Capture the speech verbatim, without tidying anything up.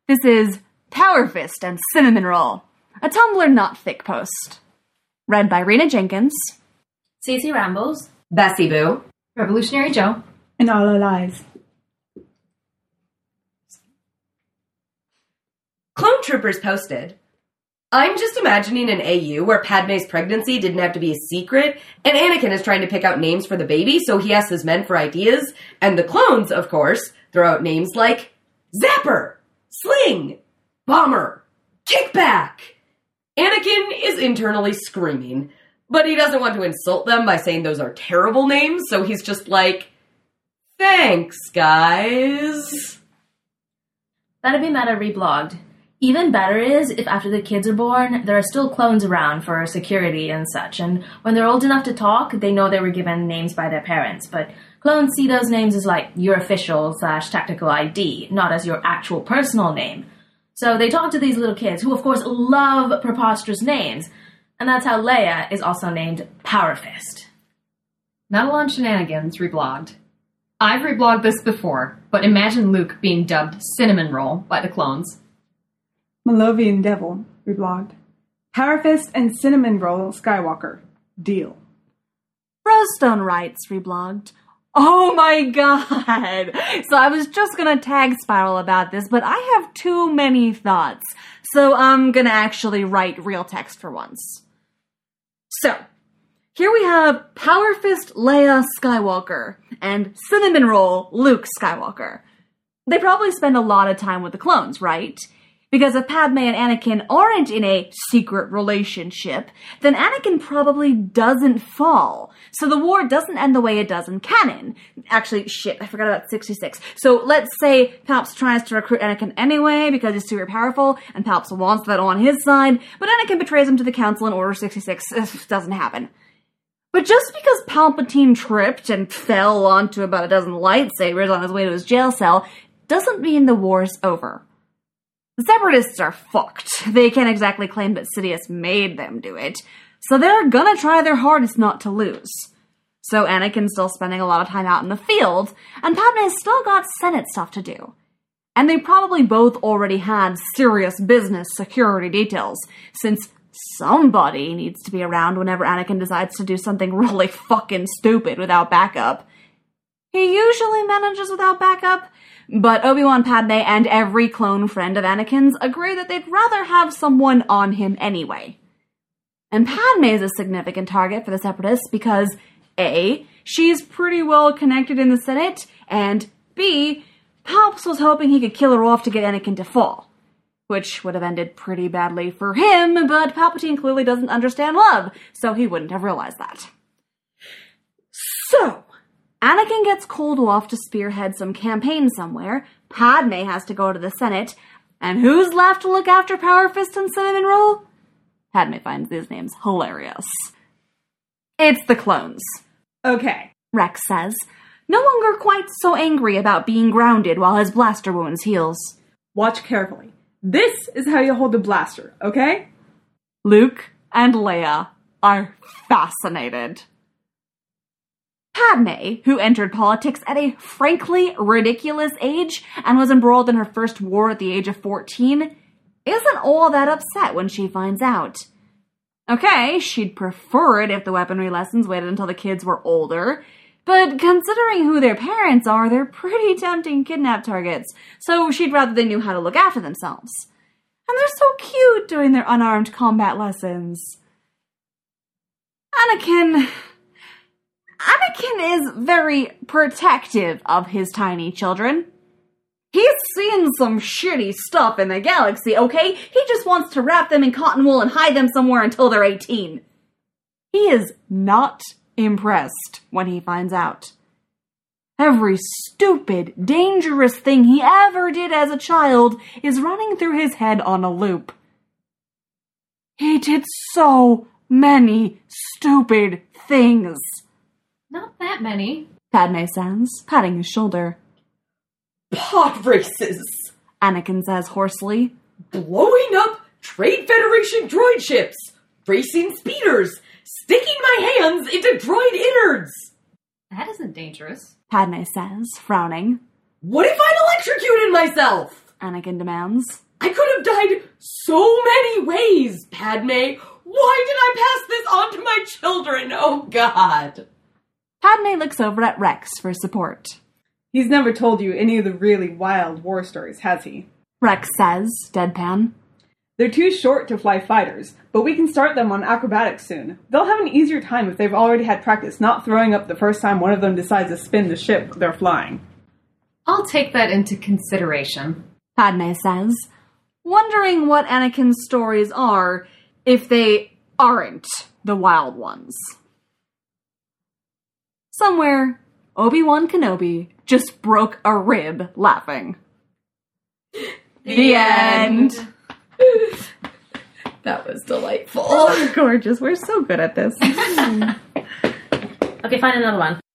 This is Power Fist and Cinnamon Roll, a Tumblr not thick post. Read by Rena Jenkins, Cece Rambles, Bessie Boo, Revolutionary Joe, and All Our Lives. Clone Troopers posted, I'm just imagining an A U where Padme's pregnancy didn't have to be a secret, and Anakin is trying to pick out names for the baby, so he asks his men for ideas, and the clones, of course, throw out names like Zapper, Sling, Bomber, Kickback. Anakin is internally screaming, but he doesn't want to insult them by saying those are terrible names, so he's just like, thanks, guys. That'd be meta reblogged. Even better is, if after the kids are born, there are still clones around for security and such, and when they're old enough to talk, they know they were given names by their parents, but clones see those names as like your official slash tactical I D, not as your actual personal name. So they talk to these little kids, who of course love preposterous names, and that's how Leia is also named Power Fist. Not alone shenanigans reblogged. I've reblogged this before, but imagine Luke being dubbed Cinnamon Roll by the clones. Malovian Devil reblogged. Power Fist and Cinnamon Roll Skywalker. Deal. Rosestone Writes reblogged, oh my god! So I was just gonna tag Spiral about this, but I have too many thoughts, so I'm gonna actually write real text for once. So, here we have Power Fist Leia Skywalker and Cinnamon Roll Luke Skywalker. They probably spend a lot of time with the clones, right? Because if Padme and Anakin aren't in a secret relationship, then Anakin probably doesn't fall. So the war doesn't end the way it does in canon. Actually, shit, I forgot about sixty-six. So let's say Palps tries to recruit Anakin anyway because he's super powerful, and Palps wants that on his side, but Anakin betrays him to the Council in Order sixty-six. It doesn't happen. But just because Palpatine tripped and fell onto about a dozen lightsabers on his way to his jail cell doesn't mean the war's over. The Separatists are fucked. They can't exactly claim that Sidious made them do it, so they're gonna try their hardest not to lose. So Anakin's still spending a lot of time out in the field, and Padme's still got Senate stuff to do. And they probably both already had serious business security details, since somebody needs to be around whenever Anakin decides to do something really fucking stupid without backup. He usually manages without backup, but Obi-Wan, Padme, and every clone friend of Anakin's agree that they'd rather have someone on him anyway. And Padme is a significant target for the Separatists because A, she's pretty well connected in the Senate, and B, Palps was hoping he could kill her off to get Anakin to fall. Which would have ended pretty badly for him, but Palpatine clearly doesn't understand love, so he wouldn't have realized that. So, Anakin gets called off to spearhead some campaign somewhere, Padme has to go to the Senate, and who's left to look after Power Fist and Cinnamon Roll? Padme finds these names hilarious. It's the clones. Okay. Rex says, no longer quite so angry about being grounded while his blaster wounds heals. Watch carefully. This is how you hold the blaster, okay? Luke and Leia are fascinated. Padme, who entered politics at a frankly ridiculous age and was embroiled in her first war at the age of fourteen, isn't all that upset when she finds out. Okay, she'd prefer it if the weaponry lessons waited until the kids were older, but considering who their parents are, they're pretty tempting kidnap targets, so she'd rather they knew how to look after themselves. And they're so cute doing their unarmed combat lessons. Anakin... Anakin is very protective of his tiny children. He's seen some shitty stuff in the galaxy, okay? He just wants to wrap them in cotton wool and hide them somewhere until they're eighteen. He is not impressed when he finds out. Every stupid, dangerous thing he ever did as a child is running through his head on a loop. He did so many stupid things. Not that many. Padme says, patting his shoulder. Pod races! Anakin says hoarsely. Blowing up Trade Federation droid ships! Racing speeders! Sticking my hands into droid innards! That isn't dangerous. Padme says, frowning. What if I'd electrocuted myself? Anakin demands. I could have died so many ways, Padme. Why did I pass this on to my children? Oh, God. Padme looks over at Rex for support. He's never told you any of the really wild war stories, has he? Rex says, deadpan. They're too short to fly fighters, but we can start them on acrobatics soon. They'll have an easier time if they've already had practice not throwing up the first time one of them decides to spin the ship they're flying. I'll take that into consideration, Padme says, wondering what Anakin's stories are if they aren't the wild ones. Somewhere, Obi-Wan Kenobi just broke a rib laughing. The, the end. end. That was delightful. Oh, gorgeous. We're so good at this. Okay, find another one.